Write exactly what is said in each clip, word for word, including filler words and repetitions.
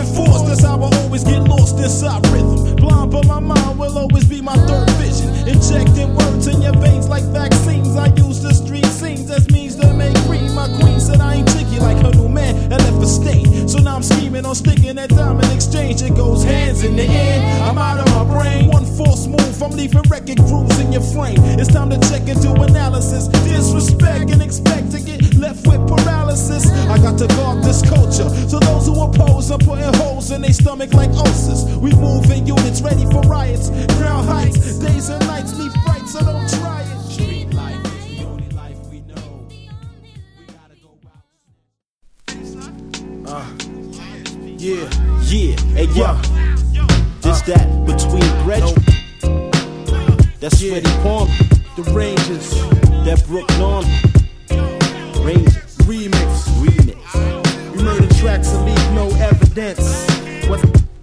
with force, that's how I always get lost inside rhythm. Blind, but my mind will always be my third vision. Injecting words in your veins like vaccines. I use the street scenes as means to make cream. My queen said I ain't tricky like her new man and left a stain. So now I'm scheming on sticking that diamond exchange. It goes hands in the air, I'm out of my brain. One false move, I'm leaving record grooves in your frame. It's time to check and do analysis. Disrespect and expect to get left with paralysis. I got to guard this culture, so those who oppose are putting holes in their stomach like ulcers. We move in units ready for riots. Ground heights, days and nights leave bright, so don't try it. Street life is the only life we know. We gotta go out. Uh, yeah, yeah, hey yo. This that between bread. That's yeah. Freddie Palm. The Rangers. That Brooklyn. Rangers. Remix. Remix. We murder tracks and leave no evidence. What?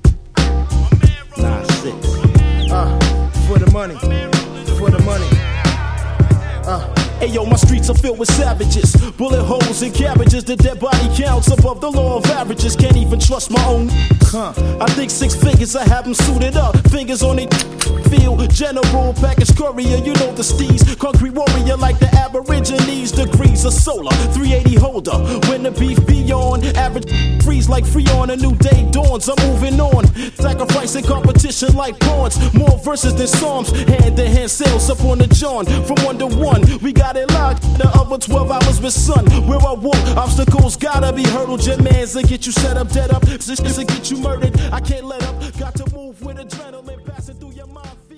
Nah, six. Uh, for the money. For the money. Uh. Ayo, my streets are filled with savages. Bullet holes and cabbages. The dead body counts above the law of averages. Can't even trust my own. Huh. I think six figures, I have them suited up. Fingers on it. Field General, package courier, you know the steez. Concrete warrior like the Aborigines. Degrees of solar, three eighty holder. When the beef be on, average freeze like Freon. A new day dawns, I'm moving on. Sacrificing competition like pawns. More verses than psalms. Hand to hand sales up on the John. From one to one, we got it locked. The other twelve hours with sun. Where I walk, obstacles gotta be hurdled. Your man's to get you set up, dead up. This is to get you murdered. I can't let up. Got to move with adrenaline passing through your mind.